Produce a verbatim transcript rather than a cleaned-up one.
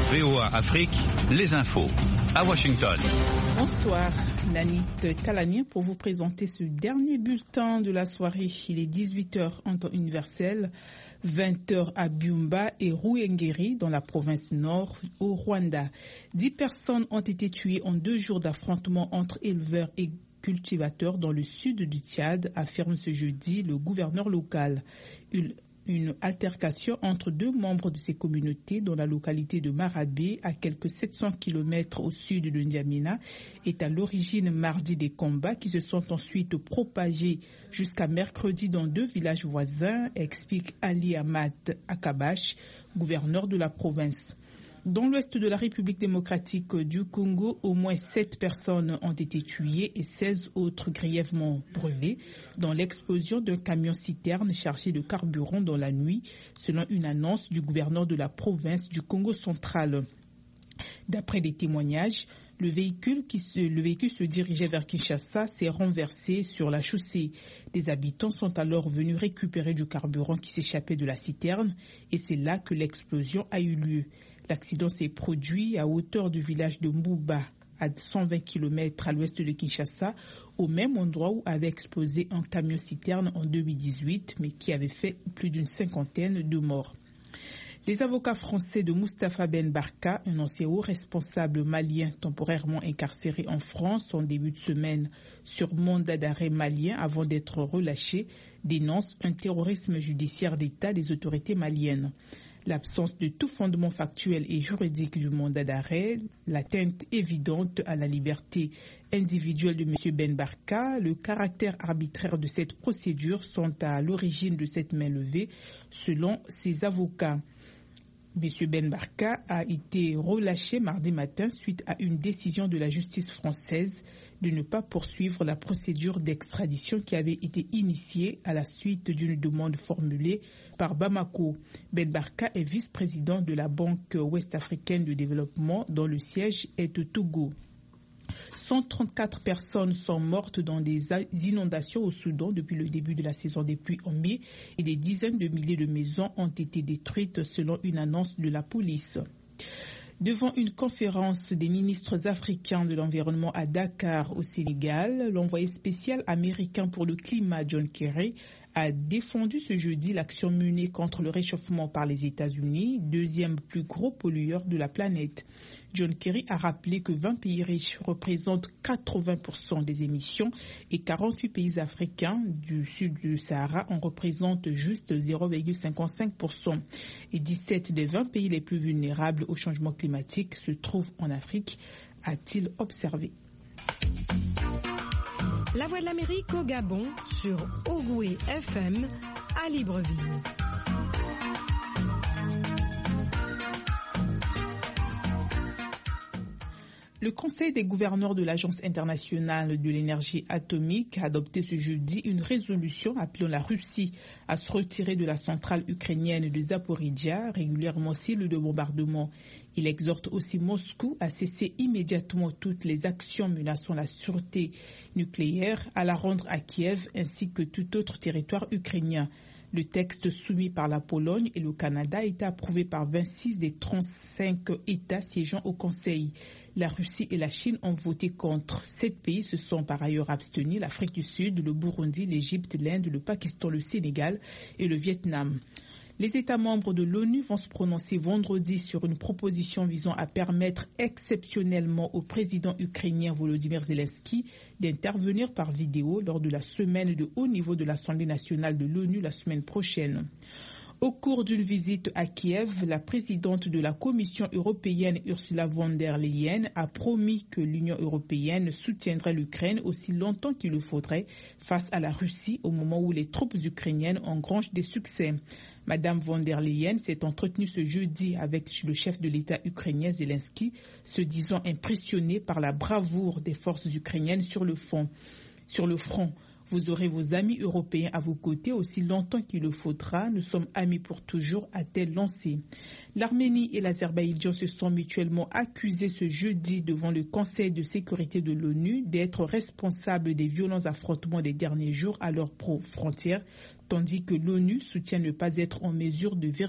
V O A Afrique, les infos. À Washington. Bonsoir, Nani Talani pour vous présenter ce dernier bulletin de la soirée. Il est dix-huit heures en temps universel, vingt heures à Byumba et Ruhengeri dans la province nord au Rwanda. Dix personnes ont été tuées en deux jours d'affrontements entre éleveurs et cultivateurs dans le sud du Tchad, affirme ce jeudi le gouverneur local. Une Une altercation entre deux membres de ces communautés dans la localité de Marabé, à quelques sept cents kilomètres au sud de N'Djamena, est à l'origine mardi des combats qui se sont ensuite propagés jusqu'à mercredi dans deux villages voisins, explique Ali Ahmad Akabash, gouverneur de la province. Dans l'ouest de la République démocratique du Congo, au moins sept personnes ont été tuées et seize autres grièvement brûlées dans l'explosion d'un camion-citerne chargé de carburant dans la nuit, selon une annonce du gouverneur de la province du Congo central. D'après des témoignages, le véhicule, qui se, le véhicule se dirigeait vers Kinshasa s'est renversé sur la chaussée. Des habitants sont alors venus récupérer du carburant qui s'échappait de la citerne et c'est là que l'explosion a eu lieu. L'accident s'est produit à hauteur du village de Mbouba, à cent vingt kilomètres à l'ouest de Kinshasa, au même endroit où avait explosé un camion-citerne en deux mille dix-huit, mais qui avait fait plus d'une cinquantaine de morts. Les avocats français de Moustapha Ben Barka, un ancien haut responsable malien temporairement incarcéré en France en début de semaine sur mandat d'arrêt malien avant d'être relâché, dénoncent un terrorisme judiciaire d'État des autorités maliennes. L'absence de tout fondement factuel et juridique du mandat d'arrêt, l'atteinte évidente à la liberté individuelle de M. Ben Barka, le caractère arbitraire de cette procédure sont à l'origine de cette main levée, selon ses avocats. M. Ben Barka a été relâché mardi matin suite à une décision de la justice française de ne pas poursuivre la procédure d'extradition qui avait été initiée à la suite d'une demande formulée par Bamako. Ben Barka est vice-président de la Banque ouest-africaine de développement dont le siège est au Togo. cent trente-quatre personnes sont mortes dans des inondations au Soudan depuis le début de la saison des pluies en mai et des dizaines de milliers de maisons ont été détruites selon une annonce de la police. Devant une conférence des ministres africains de l'environnement à Dakar au Sénégal, l'envoyé spécial américain pour le climat John Kerry a défendu ce jeudi l'action menée contre le réchauffement par les États-Unis, deuxième plus gros pollueur de la planète. John Kerry a rappelé que vingt pays riches représentent quatre-vingts pour cent des émissions et quarante-huit pays africains du sud du Sahara en représentent juste zéro virgule cinquante-cinq pour cent. Et dix-sept des vingt pays les plus vulnérables au changement climatique se trouvent en Afrique, a-t-il observé. La Voix de l'Amérique au Gabon sur Ogoué F M à Libreville. Le Conseil des gouverneurs de l'Agence internationale de l'énergie atomique a adopté ce jeudi une résolution appelant la Russie à se retirer de la centrale ukrainienne de Zaporijia, régulièrement cible de bombardement. Il exhorte aussi Moscou à cesser immédiatement toutes les actions menaçant la sûreté nucléaire, à la rendre à Kiev ainsi que tout autre territoire ukrainien. Le texte soumis par la Pologne et le Canada a été approuvé par vingt-six des trente-cinq États siégeant au Conseil. La Russie et la Chine ont voté contre. Sept pays se sont par ailleurs abstenus, l'Afrique du Sud, le Burundi, l'Égypte, l'Inde, le Pakistan, le Sénégal et le Vietnam. Les États membres de l'ONU vont se prononcer vendredi sur une proposition visant à permettre exceptionnellement au président ukrainien Volodymyr Zelensky d'intervenir par vidéo lors de la semaine de haut niveau de l'Assemblée nationale de l'ONU la semaine prochaine. Au cours d'une visite à Kiev, la présidente de la Commission européenne Ursula von der Leyen a promis que l'Union européenne soutiendrait l'Ukraine aussi longtemps qu'il le faudrait face à la Russie au moment où les troupes ukrainiennes engrangent des succès. Madame von der Leyen s'est entretenue ce jeudi avec le chef de l'État ukrainien Zelensky, se disant impressionné par la bravoure des forces ukrainiennes sur le front. Sur le front. Vous aurez vos amis européens à vos côtés aussi longtemps qu'il le faudra. Nous sommes amis pour toujours, a-t-elle lancé. L'Arménie et l'Azerbaïdjan se sont mutuellement accusés ce jeudi devant le Conseil de sécurité de l'ONU d'être responsables des violents affrontements des derniers jours à leurs frontières, tandis que l'ONU soutient ne pas être en mesure de vérifier